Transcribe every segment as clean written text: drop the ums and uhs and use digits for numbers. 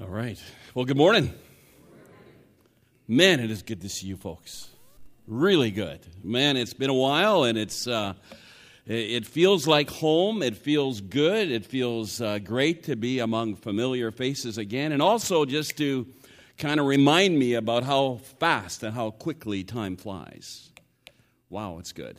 All right. Well, good morning. Man, it is good to see you folks. Really good. Man, it's been a while, and it feels like home. It feels good. It feels great to be among familiar faces again, and also just to kind of remind me about how fast and how quickly time flies. Wow, it's good.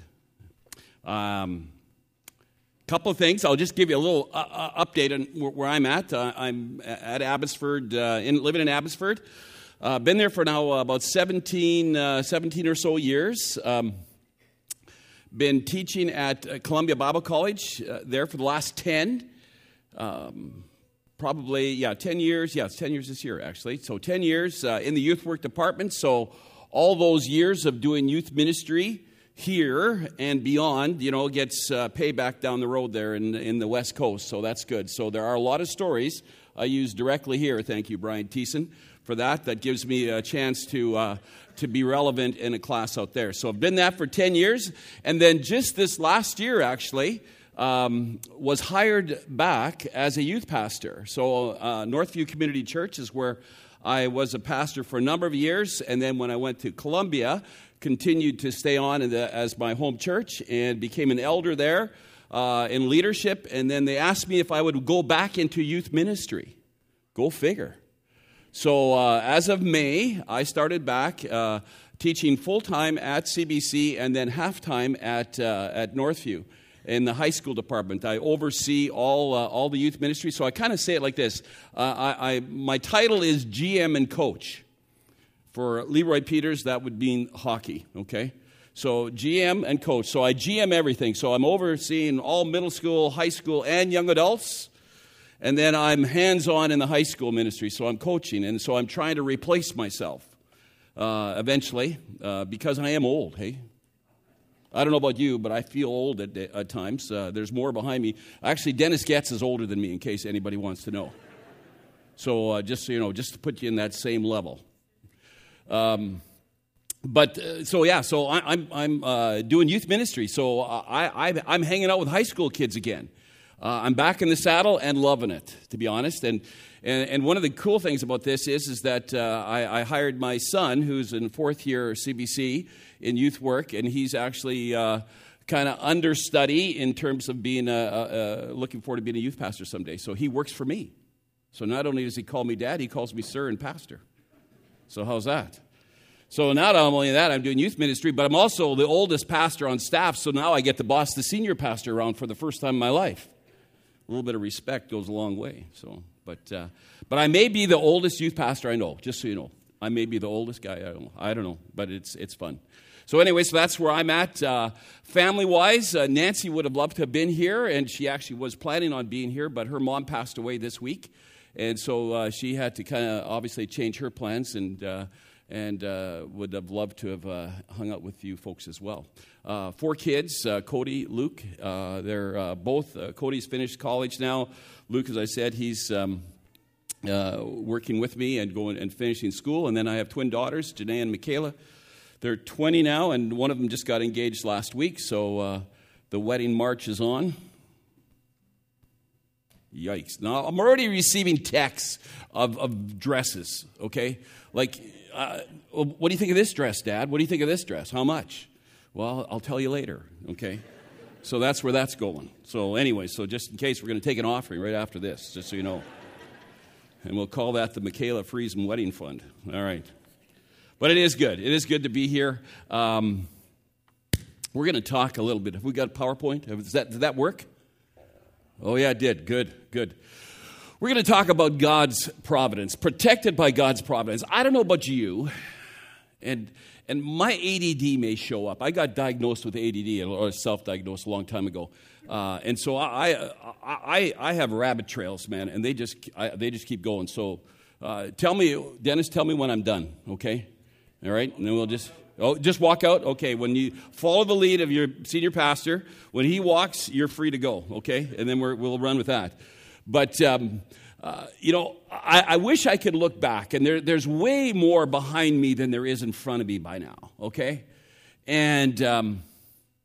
Couple of things. I'll just give you a little update on where I'm at. I'm at Abbotsford, living in Abbotsford. Been there for now about 17 or so years. Been teaching at Columbia Bible College there for the last 10. 10 years. Yeah, it's 10 years this year, actually. So 10 years in the youth work department. So all those years of doing youth ministry here and beyond, gets payback down the road there in the West Coast, so that's good. So there are a lot of stories I use directly here. Thank you, Brian Thiessen, for that. That gives me a chance to be relevant in a class out there. So I've been that for 10 years, and then just this last year, actually, was hired back as a youth pastor. So Northview Community Church is where I was a pastor for a number of years, and then when I went to Columbia, continued to stay on as my home church and became an elder there in leadership. And then they asked me if I would go back into youth ministry. Go figure. So as of May, I started back teaching full-time at CBC and then half-time at Northview in the high school department. I oversee all the youth ministry. So I kind of say it like this. My title is GM and coach. For Leroy Peters, that would mean hockey, okay? So GM and coach. So I GM everything. So I'm overseeing all middle school, high school, and young adults. And then I'm hands-on in the high school ministry. So I'm coaching. And so I'm trying to replace myself eventually because I am old, hey? I don't know about you, but I feel old at times. There's more behind me. Actually, Dennis Getz is older than me, in case anybody wants to know. So just so you know, just to put you in that same level. So I'm doing youth ministry. So I'm hanging out with high school kids again. I'm back in the saddle and loving it, to be honest. And one of the cool things about this is that I hired my son, who's in fourth year CBC in youth work, and he's actually kind of understudy in terms of being looking forward to being a youth pastor someday. So he works for me. So not only does he call me dad, he calls me sir and pastor. So how's that? So not only that, I'm doing youth ministry, but I'm also the oldest pastor on staff, so now I get to boss the senior pastor around for the first time in my life. A little bit of respect goes a long way. So, but I may be the oldest youth pastor I know, just so you know. I may be the oldest guy, I don't know, but it's fun. So anyway, so that's where I'm at. Family-wise, Nancy would have loved to have been here, and she actually was planning on being here, but her mom passed away this week. And so she had to kind of obviously change her plans and would have loved to have hung out with you folks as well. 4 kids, Cody, Luke. They're both, Cody's finished college now. Luke, as I said, he's working with me and going and finishing school. And then I have twin daughters, Janae and Michaela. They're 20 now, and one of them just got engaged last week. So the wedding march is on. Yikes. Now, I'm already receiving texts of dresses, okay? Like, what do you think of this dress, Dad? What do you think of this dress? How much? Well, I'll tell you later, okay? So that's where that's going. So anyway, so just in case, we're going to take an offering right after this, just so you know. And we'll call that the Michaela Friesen Wedding Fund. All right. But it is good. It is good to be here. We're going to talk a little bit. Have we got a PowerPoint? Did that work? Oh, yeah, it did. Good. We're going to talk about God's providence, protected by God's providence. I don't know about you, and my ADD may show up. I got diagnosed with ADD, or self-diagnosed a long time ago. And so I have rabbit trails, man, and they just keep going. So Dennis, tell me when I'm done, okay? All right? And then we'll just walk out? Okay, when you follow the lead of your senior pastor, when he walks, you're free to go, okay? And then we'll run with that. But, I wish I could look back, and there's way more behind me than there is in front of me by now, okay? And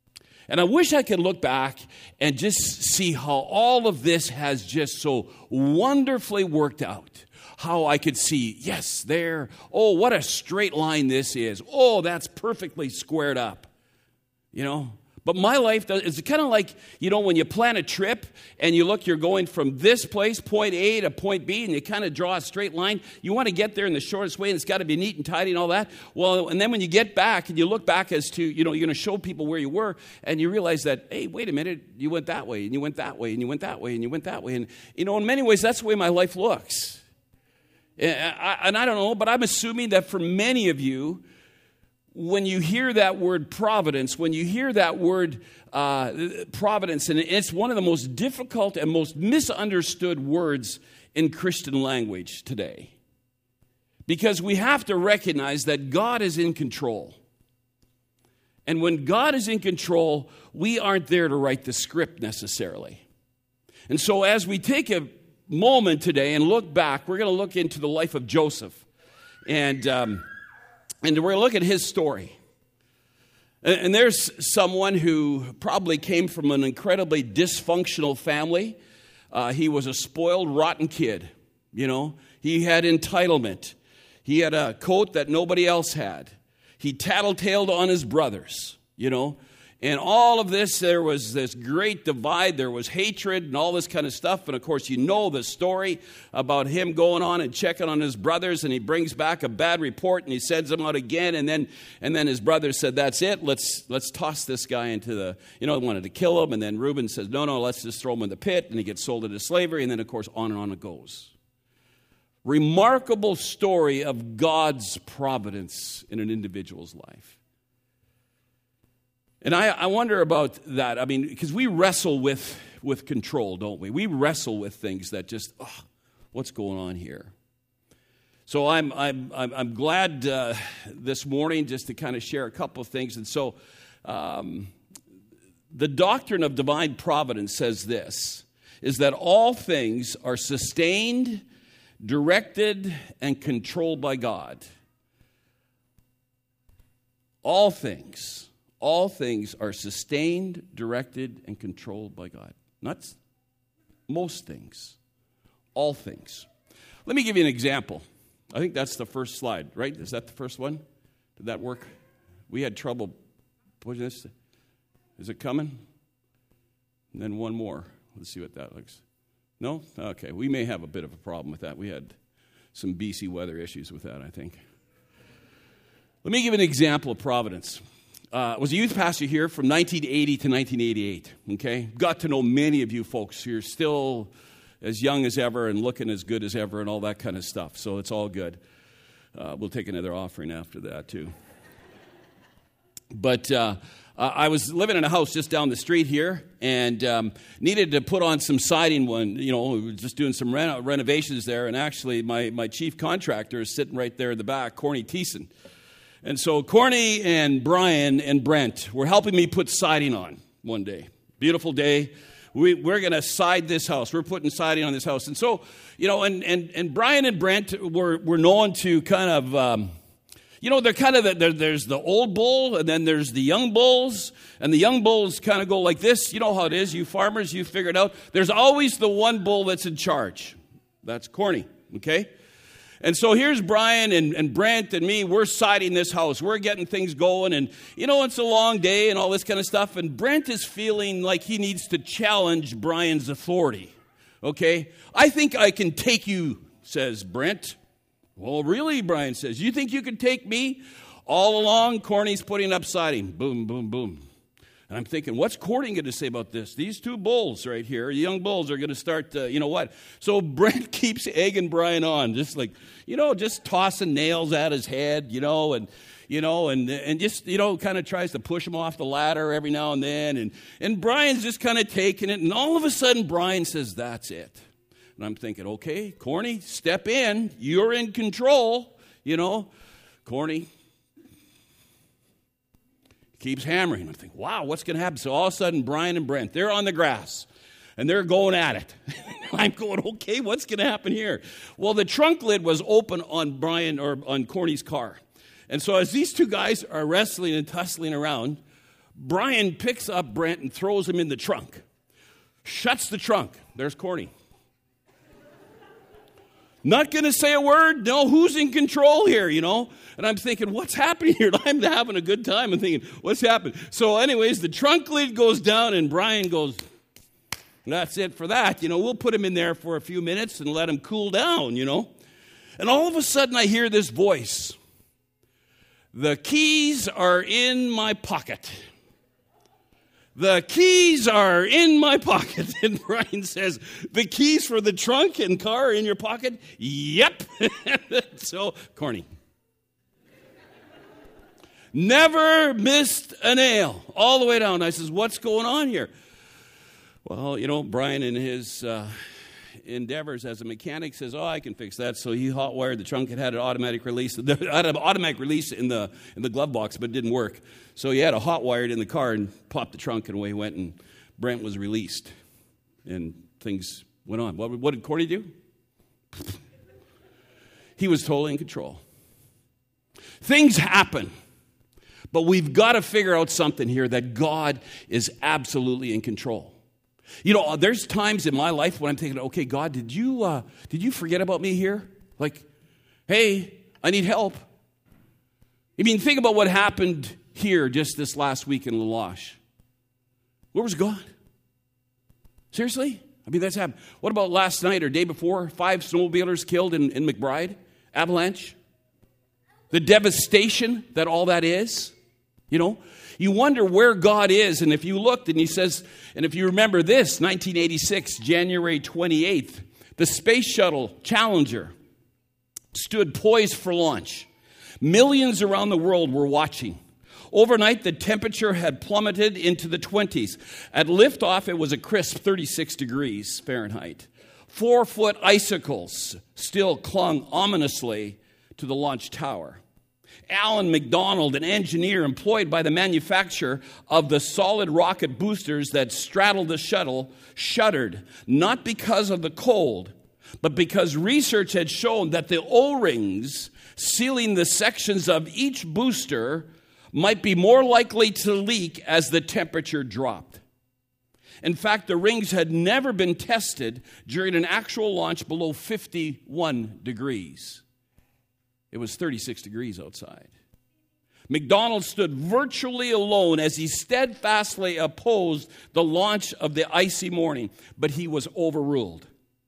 And I wish I could look back and just see how all of this has just so wonderfully worked out. How I could see, yes, there, oh, what a straight line this is. Oh, that's perfectly squared up, you know. But my life is kind of like, you know, when you plan a trip and you look, you're going from this place, point A to point B, and you kind of draw a straight line. You want to get there in the shortest way, and it's got to be neat and tidy and all that. Well, and then when you get back and you look back as to, you know, you're going to show people where you were, and you realize that, hey, wait a minute, you went that way, and you went that way, and you went that way, and you went that way. And, you know, in many ways, that's the way my life looks. And I don't know, but I'm assuming that for many of you, when you hear that word providence, when you hear that word providence, and it's one of the most difficult and most misunderstood words in Christian language today. Because we have to recognize that God is in control. And when God is in control, we aren't there to write the script necessarily. And so as we take a moment today and look back, we're going to look into the life of Joseph. And we're going to look at his story. And there's someone who probably came from an incredibly dysfunctional family. He was a spoiled, rotten kid, you know. He had entitlement. He had a coat that nobody else had. He tattletaled on his brothers, you know. And all of this, there was this great divide. There was hatred and all this kind of stuff. And, of course, you know the story about him going on and checking on his brothers. And he brings back a bad report and he sends them out again. And then his brothers said, that's it. Let's toss this guy into the, you know, wanted to kill him. And then Reuben says, no, let's just throw him in the pit. And he gets sold into slavery. And then, of course, on and on it goes. Remarkable story of God's providence in an individual's life. And I wonder about that. I mean, because we wrestle with control, don't we? We wrestle with things that just, what's going on here? So I'm glad this morning just to kind of share a couple of things. And so the doctrine of divine providence says this, is that all things are sustained, directed, and controlled by God. All things are sustained, directed, and controlled by God. Not most things. All things. Let me give you an example. I think that's the first slide, right? Is that the first one? Did that work? We had trouble pushing this. Is it coming? And then one more. Let's see what that looks. No? Okay. We may have a bit of a problem with that. We had some BC weather issues with that, I think. Let me give an example of providence. Was a youth pastor here from 1980 to 1988, okay? Got to know many of you folks. You're still as young as ever and looking as good as ever and all that kind of stuff, so it's all good. We'll take another offering after that, too. But I was living in a house just down the street here and needed to put on some siding we were just doing some renovations there, and actually my chief contractor is sitting right there in the back, Corny Thiessen. And so Corny and Brian and Brent were helping me put siding on one day. Beautiful day. We're going to side this house. We're putting siding on this house. And so, you know, and Brian and Brent were known to kind of, they're kind of, there's the old bull and then there's the young bulls. And the young bulls kind of go like this. You know how it is. You farmers, you figure it out. There's always the one bull that's in charge. That's Corny, okay? And so here's Brian and Brent and me. We're siding this house. We're getting things going. And, you know, it's a long day and all this kind of stuff. And Brent is feeling like he needs to challenge Brian's authority. Okay? I think I can take you, says Brent. Well, really, Brian says. You think you can take me? All along, Corny's putting up siding. Boom, boom, boom. And I'm thinking, what's Corny going to say about this? These two bulls right here, young bulls, are going to start, what? So Brent keeps egging Brian on, just like, just tossing nails at his head, and just, kind of tries to push him off the ladder every now and then. And Brian's just kind of taking it. And all of a sudden, Brian says, that's it. And I'm thinking, okay, Corny, step in. You're in control, Corny keeps hammering. I'm thinking, wow, what's going to happen? So all of a sudden, Brian and Brent, they're on the grass, and they're going at it. I'm going, okay, what's going to happen here? Well, the trunk lid was open on Corny's car. And so as these two guys are wrestling and tussling around, Brian picks up Brent and throws him in the trunk. Shuts the trunk. There's Corny. Not going to say a word. No, who's in control here, And I'm thinking, what's happening here? I'm having a good time. I'm thinking, what's happened? So anyways, the trunk lid goes down and Brian goes, that's it for that. We'll put him in there for a few minutes and let him cool down, And all of a sudden I hear this voice. The keys are in my pocket. The keys are in my pocket. And Brian says, the keys for the trunk and car are in your pocket? Yep. So, Corny. Never missed a nail. All the way down. I says, what's going on here? Well, Brian in his endeavors as a mechanic says, I can fix that. So he hot wired the trunk. It had an automatic release. It had an automatic release in the glove box, but it didn't work. So he had a hot wired in the car and popped the trunk, and away he went, and Brent was released. And things went on. What did Corny do? He was totally in control. Things happen. But we've got to figure out something here, that God is absolutely in control. There's times in my life when I'm thinking, okay, God, did you forget about me here? Like, hey, I need help. Think about what happened here just this last week in La Loche. Where was God? Seriously? That's happened. What about last night or day before? 5 snowmobilers killed in McBride? Avalanche? The devastation that all that is? You wonder where God is, and if you looked, and he says, and if you remember this, 1986, January 28th, the Space Shuttle Challenger stood poised for launch. Millions around the world were watching. Overnight, the temperature had plummeted into the 20s. At liftoff, it was a crisp 36 degrees Fahrenheit. 4-foot icicles still clung ominously to the launch tower. Alan McDonald, an engineer employed by the manufacturer of the solid rocket boosters that straddled the shuttle, shuddered, not because of the cold, but because research had shown that the O-rings sealing the sections of each booster might be more likely to leak as the temperature dropped. In fact, the rings had never been tested during an actual launch below 51 degrees. It was 36 degrees outside. McDonald stood virtually alone as he steadfastly opposed the launch of the icy morning, but he was overruled.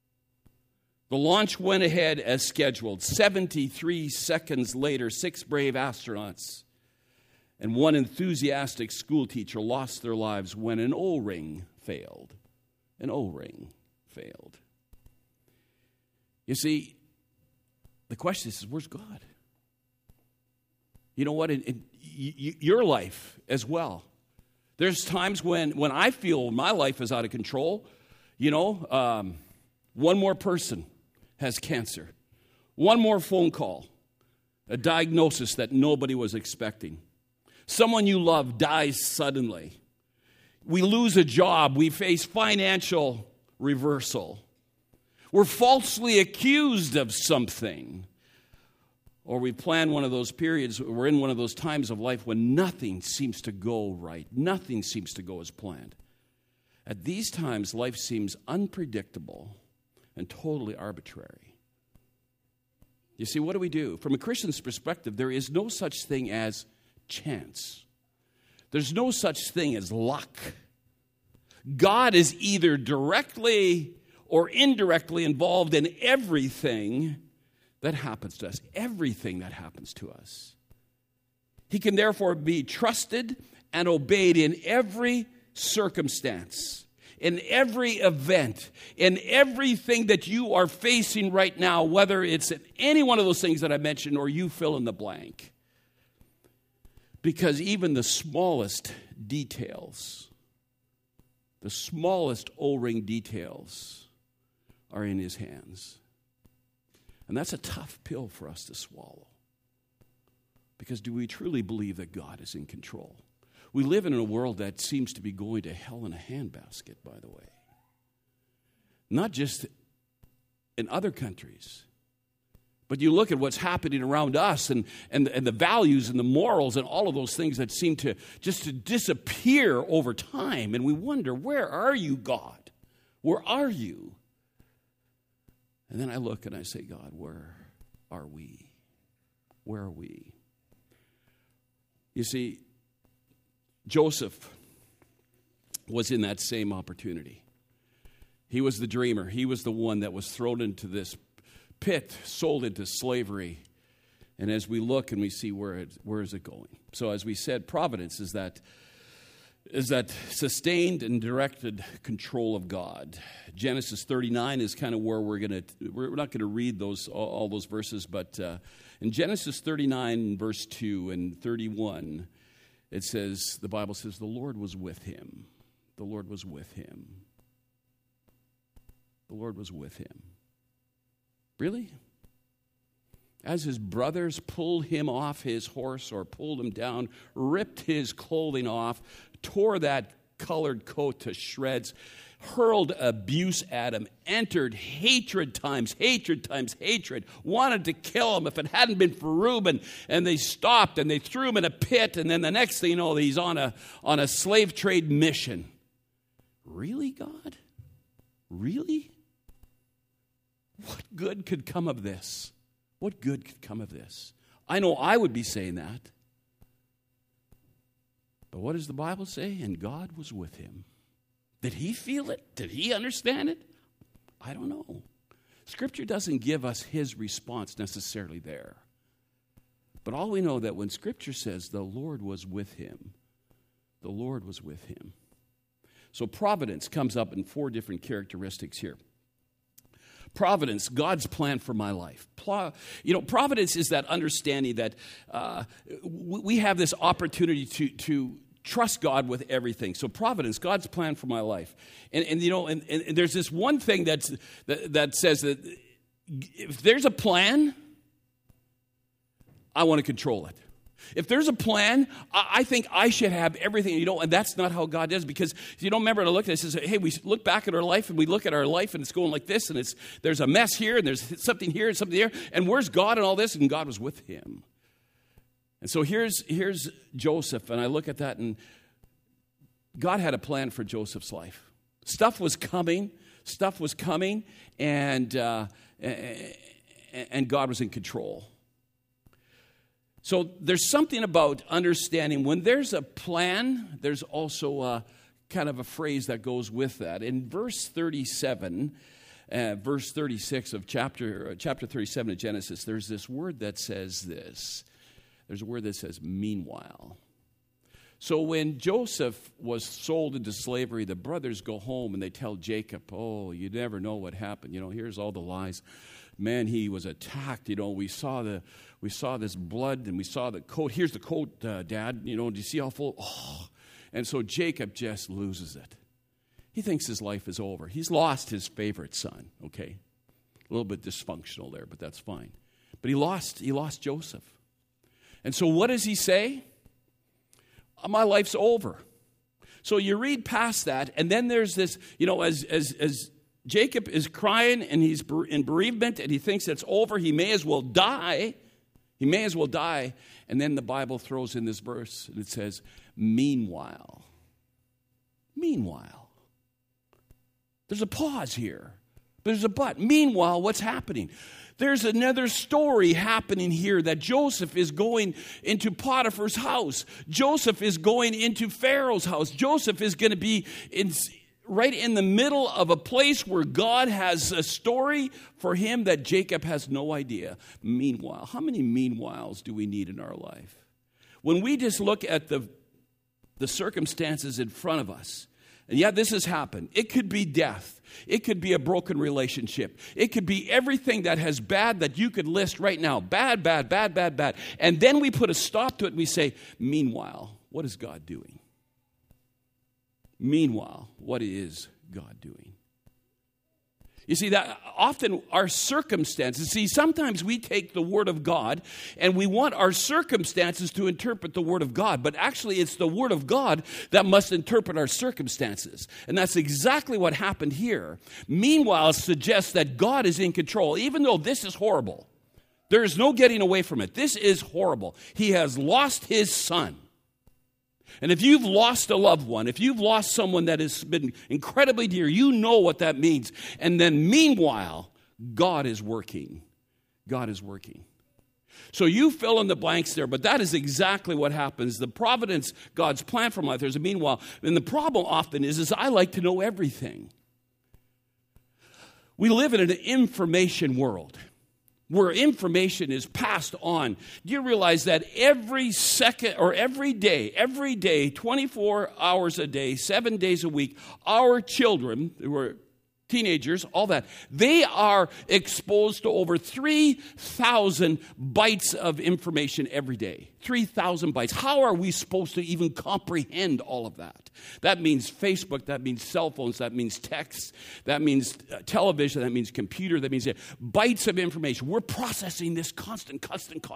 The launch went ahead as scheduled. 73 seconds later, 6 brave astronauts and 1 enthusiastic schoolteacher lost their lives when an O-ring failed. An O-ring failed. You see, the question is, where's God? You know what? In your life as well. There's times when I feel my life is out of control. One more person has cancer. One more phone call. A diagnosis that nobody was expecting. Someone you love dies suddenly. We lose a job. We face financial reversal. We're falsely accused of something. Or we plan one of those periods, we're in one of those times of life when nothing seems to go right. Nothing seems to go as planned. At these times, life seems unpredictable and totally arbitrary. You see, what do? From a Christian's perspective, there is no such thing as chance. There's no such thing as luck. God is either directly or indirectly involved in everything that happens to us. Everything that happens to us. He can therefore be trusted and obeyed in every circumstance, in every event, in everything that you are facing right now, whether it's any one of those things that I mentioned or you fill in the blank. Because even the smallest details, the smallest O-ring details are in his hands. And that's a tough pill for us to swallow. Because do we truly believe that God is in control? We live in a world that seems to be going to hell in a handbasket, by the way. Not just in other countries, But you look at what's happening around us and the values and the morals and all of those things that seem to just to disappear over time. And we wonder, where are you, God? Where are you? And then I look and I say, God, where are we? Where are we? You see, Joseph was in that same opportunity. He was the dreamer. He was the one that was thrown into this pit, sold into slavery. And as we look and we see where is it going? So as we said, providence is that sustained and directed control of God. Genesis 39 is kind of where we're not going to read all those verses, but in Genesis 39 verse 2 and 31, it says, the Bible says, the Lord was with him. The Lord was with him. The Lord was with him. Really? As his brothers pulled him off his horse or pulled him down, ripped his clothing off, tore that colored coat to shreds, hurled abuse at him, entered hatred times hatred, wanted to kill him if it hadn't been for Reuben, and they stopped and they threw him in a pit, and then the next thing you know, he's on a slave trade mission. Really, God? Really? What good could come of this? What good could come of this? I know I would be saying that. But what does the Bible say? And God was with him. Did he feel it? Did he understand it? I don't know. Scripture doesn't give us his response necessarily there. But all we know that when Scripture says the Lord was with him, the Lord was with him. So providence comes up in 4 different characteristics here. Providence, God's plan for my life. Providence is that understanding that we have this opportunity to trust God with everything. So providence, God's plan for my life. And there's this one thing that says that if there's a plan, I want to control it. If there's a plan, I think I should have everything, and that's not how God does, because remember, I look at this and say, hey, we look back at our life and we look at our life and it's going like this, and there's a mess here and there's something here and something there, and where's God and all this? And God was with him. And so here's Joseph, and I look at that, and God had a plan for Joseph's life. Stuff was coming, and God was in control. So there's something about understanding when there's a plan, there's also kind of a phrase that goes with that. In verse 37, verse 36 of chapter 37 of Genesis, there's this word that says this. There's a word that says, meanwhile. So when Joseph was sold into slavery, the brothers go home and they tell Jacob, oh, you never know what happened. Here's all the lies. Man, he was attacked. We saw this blood, and we saw the coat. Here's the coat, Dad. Do you see how full? Oh. And so Jacob just loses it. He thinks his life is over. He's lost his favorite son. Okay, a little bit dysfunctional there, but that's fine. But he lost Joseph. And so what does he say? My life's over. So you read past that, and then there's this. As Jacob is crying and he's in bereavement and he thinks it's over. He may as well die. And then the Bible throws in this verse and it says, meanwhile. There's a pause here. There's a but. Meanwhile, what's happening? There's another story happening here that Joseph is going into Potiphar's house. Joseph is going into Pharaoh's house. Joseph is going to be right in the middle of a place where God has a story for him that Jacob has no idea. Meanwhile, how many meanwhiles do we need in our life? When we just look at the circumstances in front of us, and this has happened. It could be death. It could be a broken relationship. It could be everything that has bad that you could list right now. Bad. And then we put a stop to it and we say, meanwhile, what is God doing? Meanwhile, what is God doing? You see, that often our circumstances, sometimes we take the Word of God and we want our circumstances to interpret the Word of God, but actually it's the Word of God that must interpret our circumstances. And that's exactly what happened here. Meanwhile, it suggests that God is in control, even though this is horrible. There is no getting away from it. This is horrible. He has lost his son. And if you've lost a loved one, if you've lost someone that has been incredibly dear, you know what that means. And then meanwhile, God is working. God is working. So you fill in the blanks there, but that is exactly what happens. The providence, God's plan for life, there's a meanwhile. And the problem often is I like to know everything. We live in an information world where information is passed on. Do you realize that every second or every day, 24 hours a day, 7 days a week, our children, who are teenagers, all that, they are exposed to over 3,000 bytes of information every day. 3,000 bytes. How are we supposed to even comprehend all of that? That means Facebook, that means cell phones, that means texts, that means television, that means computer, that means bytes of information. We're processing this constant.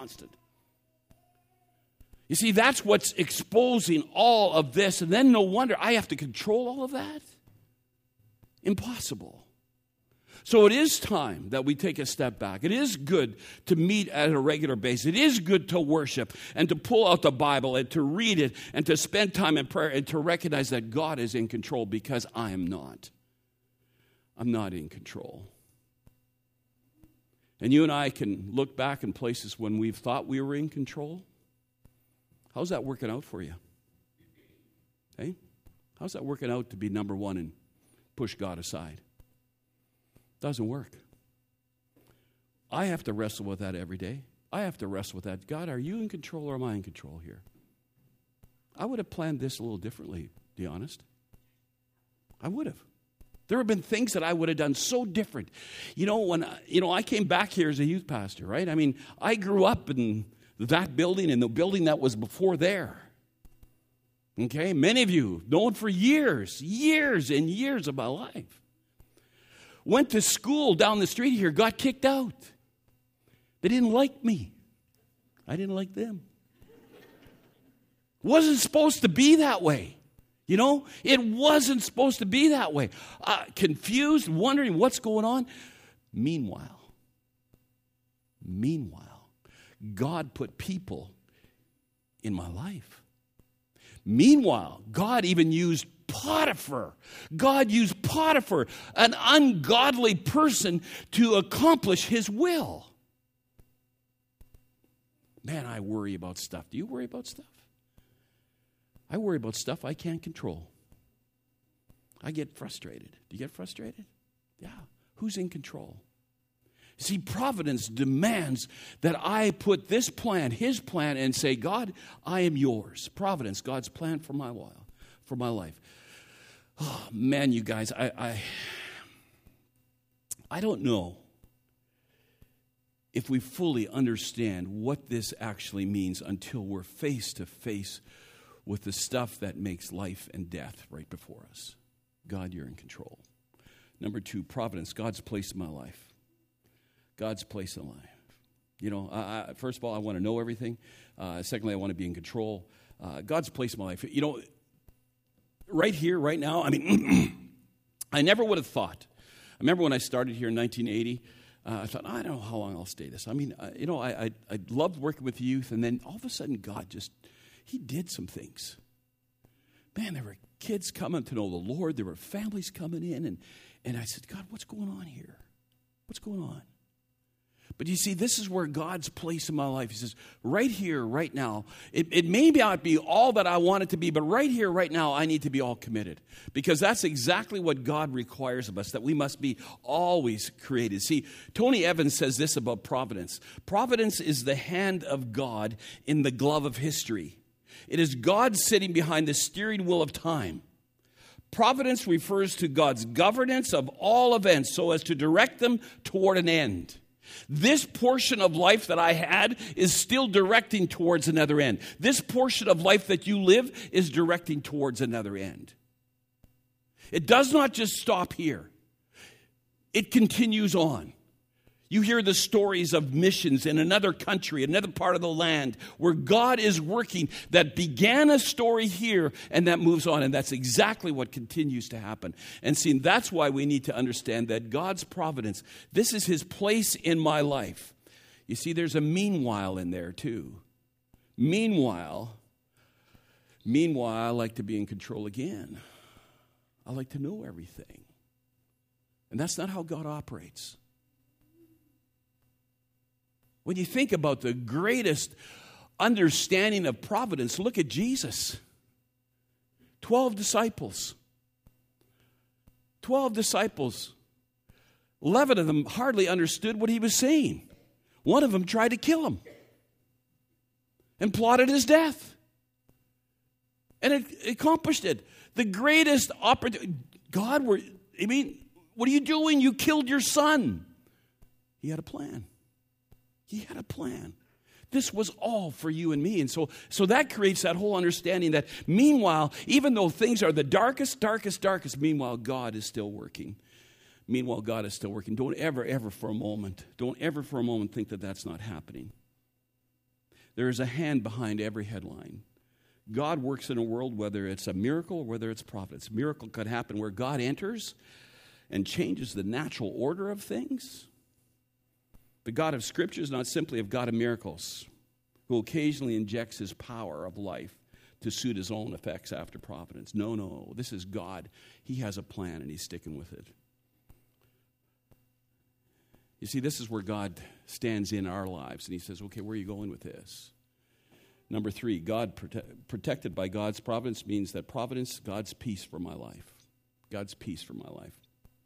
You see, that's what's exposing all of this, and then no wonder I have to control all of that. Impossible. So it is time that we take a step back. It is good to meet at a regular basis. It is good to worship and to pull out the Bible and to read it and to spend time in prayer and to recognize that God is in control, because I am not. I'm not in control. And you and I can look back in places when we've thought we were in control. How's that working out for you? Hey? How's that working out to be number one and push God aside? Doesn't work. I have to wrestle with that every day. I have to wrestle with that. God, are you in control or am I in control here? I would have planned this a little differently, to be honest. I would have. There have been things that I would have done so different. When I came back here as a youth pastor, right? I mean, I grew up in that building and the building that was before there. Okay, many of you known for years and years of my life. Went to school down the street here, got kicked out. They didn't like me. I didn't like them. Wasn't supposed to be that way. It wasn't supposed to be that way. Confused, wondering what's going on. Meanwhile, God put people in my life. Meanwhile, God even used Potiphar. God used Potiphar, an ungodly person, to accomplish his will. Man, I worry about stuff. Do you worry about stuff? I worry about stuff I can't control. I get frustrated. Do you get frustrated? Yeah. Who's in control? See, providence demands that I put this plan, his plan, and say, God, I am yours. Providence, God's plan for my life. Oh, man, you guys, I don't know if we fully understand what this actually means until we're face to face with the stuff that makes life and death right before us. God, you're in control. Number 2, providence, God's place in my life. God's place in life. First of all, I want to know everything. Secondly, I want to be in control. God's place in my life. Right here, right now, I never would have thought. I remember when I started here in 1980, I thought, I don't know how long I'll stay this. I loved working with youth, and then all of a sudden, God He did some things. Man, there were kids coming to know the Lord. There were families coming in, and I said, God, what's going on here? What's going on? But you see, this is where God's place in my life. He says, right here, right now, it may not be all that I want it to be, but right here, right now, I need to be all committed. Because that's exactly what God requires of us, that we must be always created. See, Tony Evans says this about providence. Providence is the hand of God in the glove of history. It is God sitting behind the steering wheel of time. Providence refers to God's governance of all events so as to direct them toward an end. This portion of life that I had is still directing towards another end. This portion of life that you live is directing towards another end. It does not just stop here. It continues on. You hear the stories of missions in another country, another part of the land, where God is working, that began a story here and that moves on. And that's exactly what continues to happen. And see, that's why we need to understand that God's providence, this is his place in my life. You see, there's a meanwhile in there too. Meanwhile, I like to be in control again. I like to know everything. And that's not how God operates. When you think about the greatest understanding of providence, look at Jesus. 12 disciples. 12 disciples. 11 of them hardly understood what he was saying. One of them tried to kill him and plotted his death. And it accomplished it. The greatest opportunity. God, what are you doing? You killed your son. He had a plan. He had a plan. This was all for you and me. And so that creates that whole understanding that meanwhile, even though things are the darkest, meanwhile, God is still working. Meanwhile, God is still working. Don't ever for a moment think that that's not happening. There is a hand behind every headline. God works in a world, whether it's a miracle or whether it's providence. A miracle could happen where God enters and changes the natural order of things. The God of Scripture is not simply a God of miracles who occasionally injects his power of life to suit his own effects after providence. No. This is God. He has a plan and he's sticking with it. You see, this is where God stands in our lives and he says, okay, where are you going with this? Number 3, God protected by God's providence means that providence, God's peace for my life. God's peace for my life.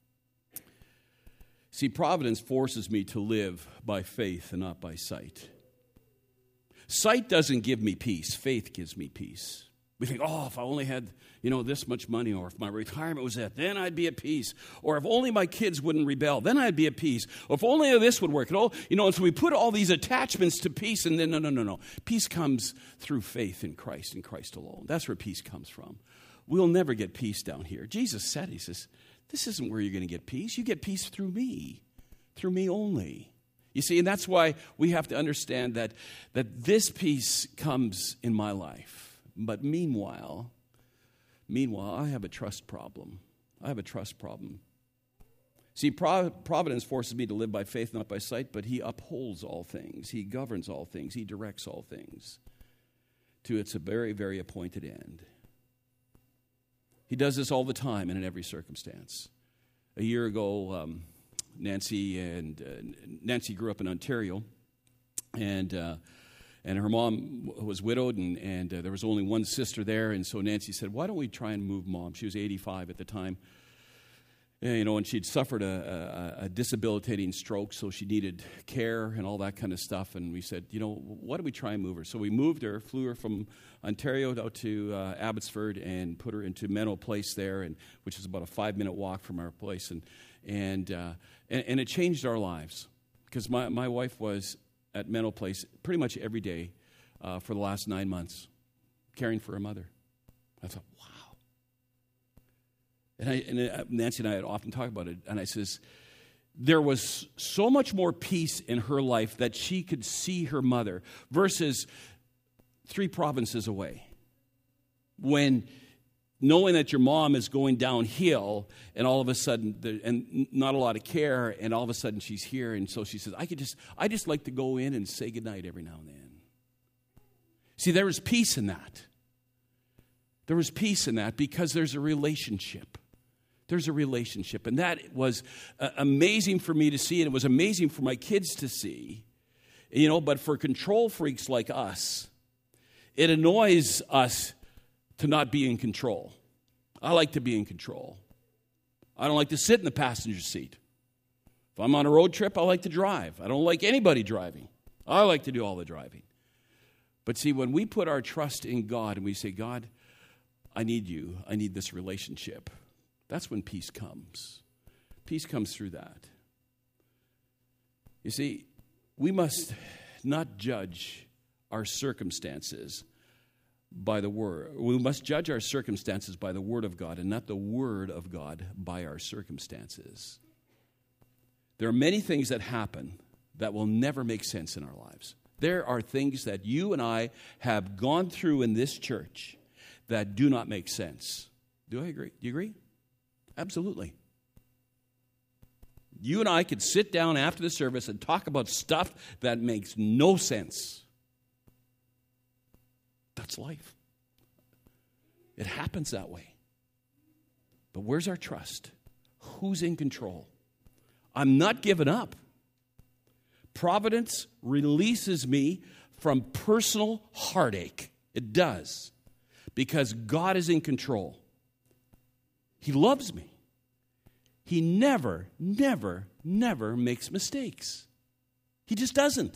See, providence forces me to live by faith and not by sight. Sight doesn't give me peace. Faith gives me peace. We think, if I only had, this much money, or if my retirement was that, then I'd be at peace. Or if only my kids wouldn't rebel, then I'd be at peace. Or if only this would work. And so we put all these attachments to peace, and then no. Peace comes through faith in Christ and Christ alone. That's where peace comes from. We'll never get peace down here. Jesus said, he says, this isn't where you're going to get peace. You get peace through me only. You see, and that's why we have to understand that this peace comes in my life. But meanwhile, I have a trust problem. See, providence forces me to live by faith, not by sight, but he upholds all things. He governs all things. He directs all things to its very, very appointed end. He does this all the time and in every circumstance. A year ago, Nancy grew up in Ontario, and her mom was widowed, and there was only one sister there, and so Nancy said, why don't we try and move Mom? She was 85 at the time, and she'd suffered a debilitating stroke, so she needed care and all that kind of stuff, and we said, why don't we try and move her? So we moved her, flew her from Ontario out to Abbotsford and put her into Menno Place there, which is about a 5-minute walk from our place, and it changed our lives, because my wife was at Menno Place pretty much every day for the last 9 months, caring for her mother. I thought, wow. And Nancy and I had often talked about it, and I says, there was so much more peace in her life that she could see her mother versus 3 provinces away. When knowing that your mom is going downhill, and all of a sudden, and not a lot of care, and all of a sudden she's here, and so she says, I just like to go in and say goodnight every now and then. See, there was peace in that. There was peace in that because there's a relationship. There's a relationship, and that was amazing for me to see, and it was amazing for my kids to see. But for control freaks like us, it annoys us to not be in control. I like to be in control. I don't like to sit in the passenger seat. If I'm on a road trip, I like to drive. I don't like anybody driving. I like to do all the driving. But see, when we put our trust in God and we say, God, I need you. I need this relationship. That's when peace comes. Peace comes through that. You see, we must not judge our circumstances by the Word. We must judge our circumstances by the Word of God and not the Word of God by our circumstances. There are many things that happen that will never make sense in our lives. There are things that you and I have gone through in this church that do not make sense. Do I agree? Do you agree? Absolutely. You and I could sit down after the service and talk about stuff that makes no sense. That's life. It happens that way. But where's our trust? Who's in control? I'm not giving up. Providence releases me from personal heartache. It does. Because God is in control. He loves me. He never, never, never makes mistakes. He just doesn't.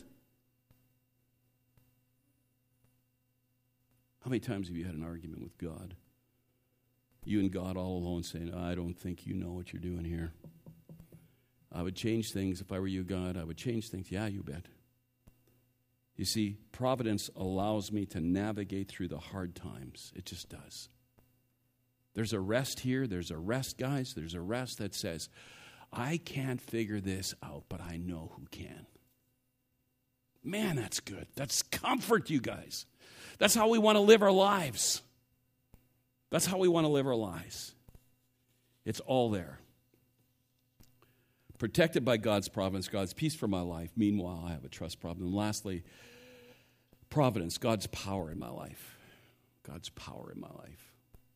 How many times have you had an argument with God? You and God all alone saying, I don't think you know what you're doing here. I would change things if I were you, God. I would change things. Yeah, you bet. You see, providence allows me to navigate through the hard times. It just does. There's a rest here. There's a rest, guys. There's a rest that says, I can't figure this out, but I know who can. Man, that's good. That's comfort, you guys. That's how we want to live our lives. That's how we want to live our lives. It's all there. Protected by God's providence, God's peace for my life. Meanwhile, I have a trust problem. And lastly, providence, God's power in my life. God's power in my life.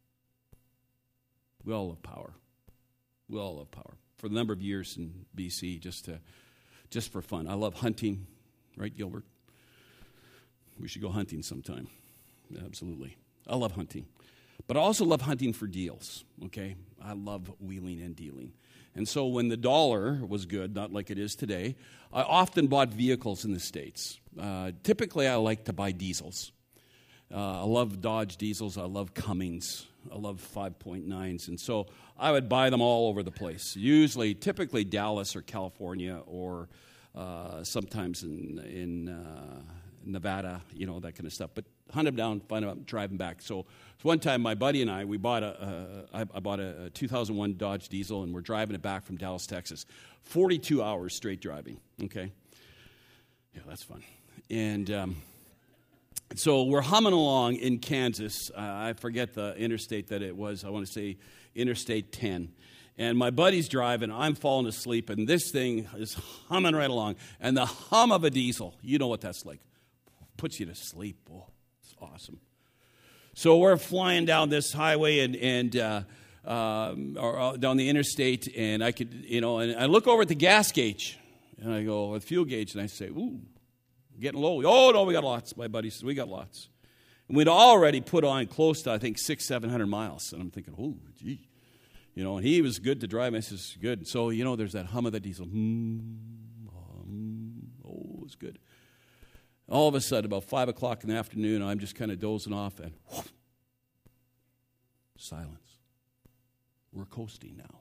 We all love power. We all love power. For the number of years in BC, just for fun. I love hunting. Right, Gilbert? We should go hunting sometime. Absolutely. I love hunting. But I also love hunting for deals, okay? I love wheeling and dealing. And so when the dollar was good, not like it is today, I often bought vehicles in the States. Typically, I like to buy diesels. I love Dodge diesels. I love Cummins. I love 5.9s. And so I would buy them all over the place, typically Dallas or California or sometimes in Nevada, that kind of stuff. But hunt them down, find them out, drive them back. So one time, my buddy and I, I bought a 2001 Dodge diesel, and we're driving it back from Dallas, Texas. 42 hours straight driving, okay? Yeah, that's fun. And so we're humming along in Kansas. I forget the interstate that it was. I want to say Interstate 10. And my buddy's driving, I'm falling asleep, and this thing is humming right along. And the hum of a diesel, you know what that's like. Puts you to sleep. Oh, it's awesome. So we're flying down this highway or down the interstate, and I could, and I look over at the gas gauge, and I go, the fuel gauge, and I say, ooh, getting low. Oh, no, we got lots. My buddy says, we got lots. And we'd already put on close to, I think, 600-700 miles. And I'm thinking, oh, gee. And he was good to drive. I says, good. So, there's that hum of the diesel. Oh, it was good. All of a sudden, about 5 o'clock in the afternoon, I'm just kind of dozing off, and whoosh, silence. We're coasting now.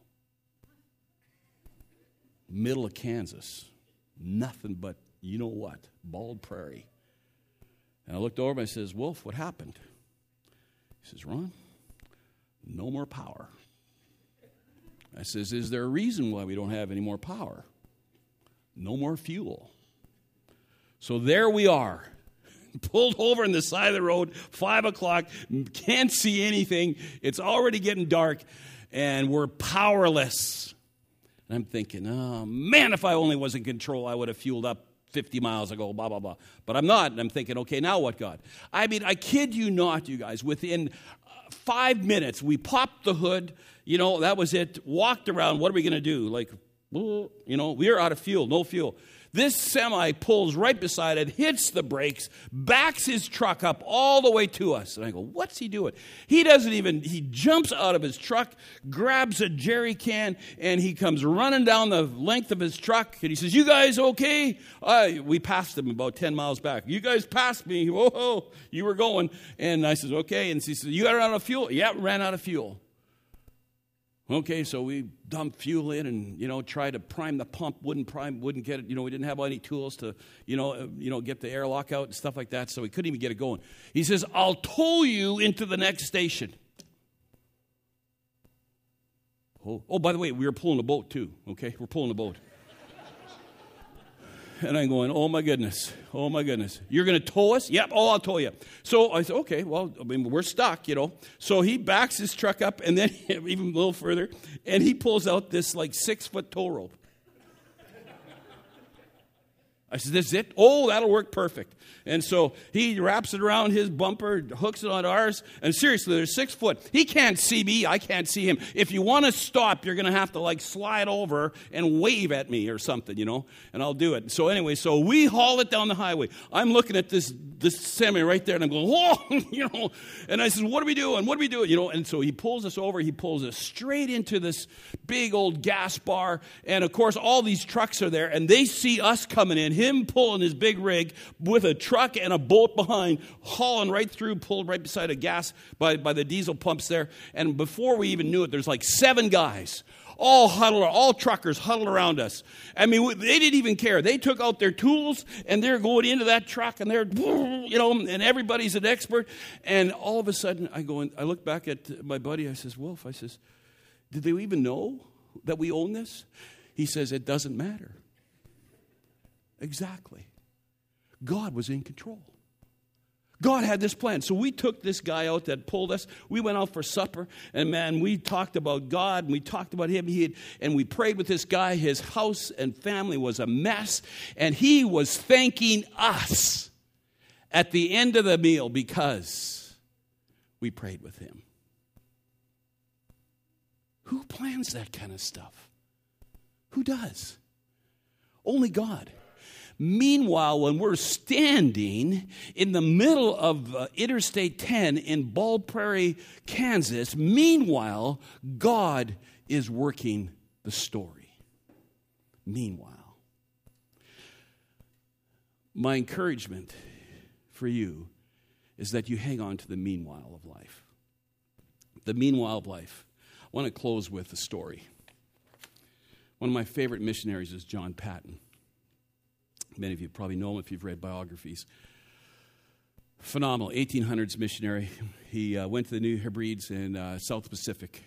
Middle of Kansas. Nothing but, you know what, bald prairie. And I looked over and I says, Wolf, what happened? He says, Ron, no more power. I says, is there a reason why we don't have any more power? No more fuel. So there we are, pulled over on the side of the road, 5 o'clock, can't see anything. It's already getting dark, and we're powerless. And I'm thinking, oh, man, if I only was in control, I would have fueled up 50 miles ago, blah, blah, blah. But I'm not, and I'm thinking, okay, now what, God? I mean, I kid you not, you guys, within 5 minutes, we popped the hood, that was it, walked around, what are we going to do? Like, we are out of fuel, no fuel. This semi pulls right beside it, hits the brakes, backs his truck up all the way to us. And I go, what's he doing? He jumps out of his truck, grabs a jerry can, and he comes running down the length of his truck. And he says, you guys okay? We passed him about 10 miles back. You guys passed me. Whoa, you were going. And I says, okay. And he says, you got ran out of fuel? Yeah, ran out of fuel. Okay, so we dumped fuel in and, tried to prime the pump, wouldn't get it. We didn't have any tools to, get the airlock out and stuff like that, so we couldn't even get it going. He says, I'll tow you into the next station. Oh, by the way, we were pulling a boat too, okay? We're pulling a boat. And I'm going, oh my goodness. You're going to tow us? Yep, I'll tow you. So I said, okay, well, we're stuck, So he backs his truck up and then even a little further, and he pulls out this 6-foot tow rope. I said, this is it? Oh, that'll work perfect. And so he wraps it around his bumper, hooks it on ours, and seriously, they're 6 foot. He can't see me, I can't see him. If you want to stop, you're going to have to like slide over and wave at me or something, and I'll do it. So anyway, so we haul it down the highway. I'm looking at this semi right there, and I'm going, whoa, and I said, what are we doing? What are we doing? And so he pulls us over. He pulls us straight into this big old gas bar, and of course, all these trucks are there, and they see us coming in, him pulling his big rig with a truck and a boat behind, hauling right through, pulled right beside a gas by the diesel pumps there. And before we even knew it, there's like 7 guys, all truckers huddled around us. I mean, they didn't even care. They took out their tools and they're going into that truck and they're, and everybody's an expert. And all of a sudden I look back at my buddy. I says, Wolf, did they even know that we own this? He says, it doesn't matter. Exactly. God was in control. God had this plan. So we took this guy out that pulled us. We went out for supper, and man, we talked about God, and we talked about him. And we prayed with this guy. His house and family was a mess, and he was thanking us at the end of the meal because we prayed with him. Who plans that kind of stuff? Who does? Only God. Meanwhile, when we're standing in the middle of Interstate 10 in Bald Prairie, Kansas, meanwhile, God is working the story. Meanwhile. My encouragement for you is that you hang on to the meanwhile of life. The meanwhile of life. I want to close with a story. One of my favorite missionaries is John Paton. Many of you probably know him if you've read biographies. Phenomenal 1800s missionary. He went to the New Hebrides in South Pacific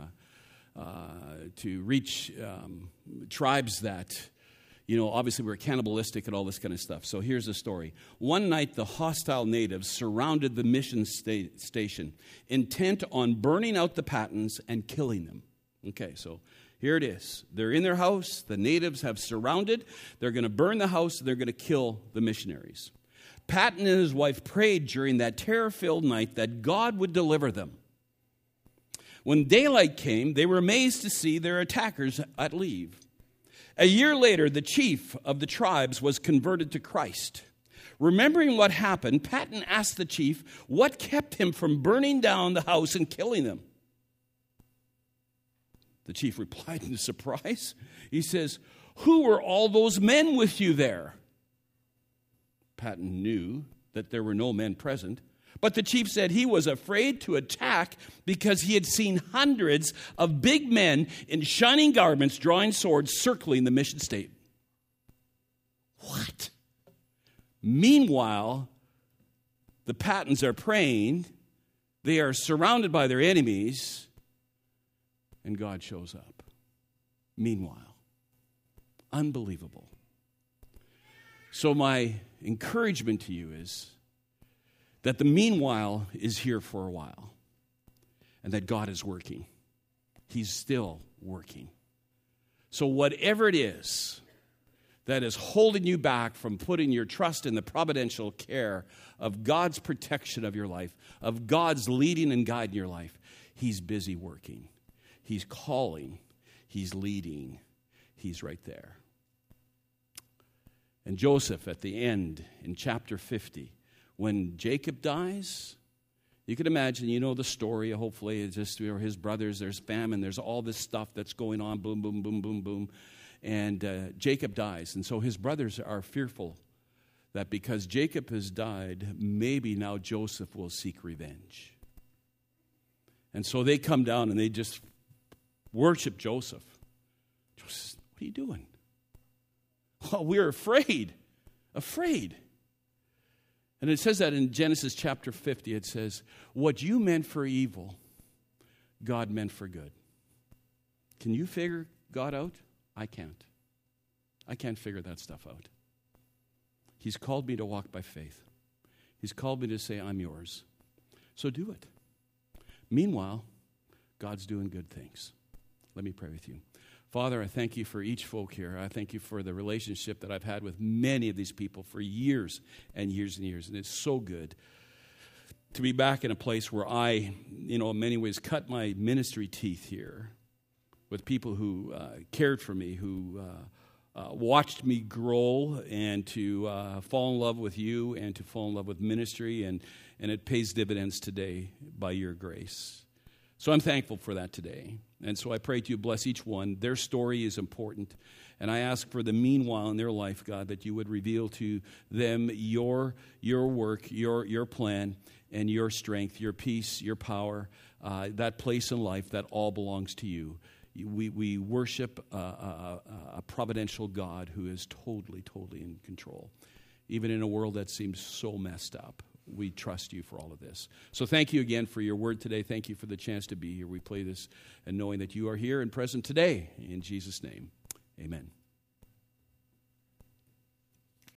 to reach tribes that, obviously were cannibalistic and all this kind of stuff. So here's the story. One night, the hostile natives surrounded the mission station, intent on burning out the Patons and killing them. Okay, so here it is. They're in their house. The natives have surrounded. They're going to burn the house. And they're going to kill the missionaries. Paton and his wife prayed during that terror-filled night that God would deliver them. When daylight came, they were amazed to see their attackers at leave. A year later, the chief of the tribes was converted to Christ. Remembering what happened, Paton asked the chief what kept him from burning down the house and killing them. The chief replied in surprise. He says, "Who were all those men with you there?" Paton knew that there were no men present, but the chief said he was afraid to attack because he had seen hundreds of big men in shining garments drawing swords circling the mission state. What? Meanwhile, the Patons are praying. They are surrounded by their enemies. And God shows up. Meanwhile, unbelievable. So my encouragement to you is that the meanwhile is here for a while. And that God is working. He's still working. So whatever it is that is holding you back from putting your trust in the providential care of God's protection of your life, of God's leading and guiding your life, He's busy working. He's calling. He's leading. He's right there. And Joseph at the end in chapter 50, when Jacob dies, you can imagine, the story, hopefully, it's just his brothers, there's famine, there's all this stuff that's going on, boom, boom, boom, boom, boom. And Jacob dies. And so his brothers are fearful that because Jacob has died, maybe now Joseph will seek revenge. And so they come down and they just worship Joseph. Joseph, what are you doing? Well, we're afraid. And it says that in Genesis chapter 50, it says, what you meant for evil, God meant for good. Can you figure God out? I can't. I can't figure that stuff out. He's called me to walk by faith. He's called me to say, I'm yours. So do it. Meanwhile, God's doing good things. Let me pray with you. Father, I thank you for each folk here. I thank you for the relationship that I've had with many of these people for years and years and years. And it's so good to be back in a place where I, in many ways, cut my ministry teeth here with people who cared for me, who watched me grow and to fall in love with you and to fall in love with ministry. And it pays dividends today by your grace. So I'm thankful for that today. And so I pray to you, bless each one. Their story is important. And I ask for the meanwhile in their life, God, that you would reveal to them your work, your plan, and your strength, your peace, your power, that place in life that all belongs to you. We worship a providential God who is totally, totally in control. Even in a world that seems so messed up, we trust you for all of this. So thank you again for your word today. Thank you for the chance to be here. We play this and knowing that you are here and present today. In Jesus' name, amen.